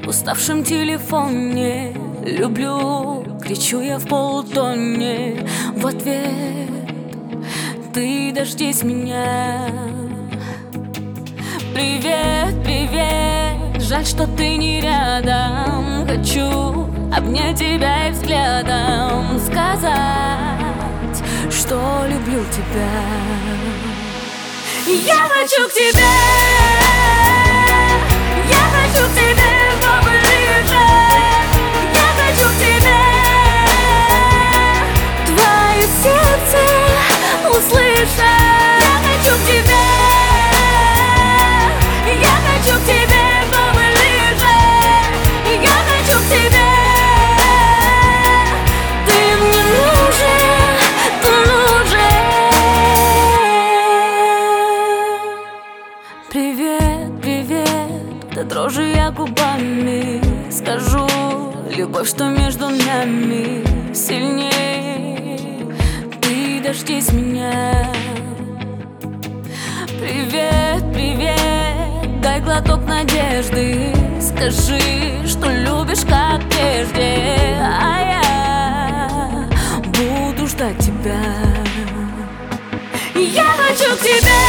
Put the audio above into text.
уставшем телефоне. Люблю, кричу я в полутоне. В ответ ты дождись меня. Привет, привет, жаль, что ты не рядом. Хочу обнять тебя и взглядом сказать, что люблю тебя. Я хочу к тебе, я хочу к тебе поближе. Я хочу к тебе, твое сердце услышать. Я хочу к тебе, я хочу к тебе поближе. Я хочу к тебе, ты мне нужен, ты нужен. Привет, привет, до дрожи я губами скажу любовь, что между нами сильнее. Ты дождись меня. Привет, привет, дай глоток надежды. Скажи, что любишь как прежде, а я буду ждать тебя. Я хочу к тебе.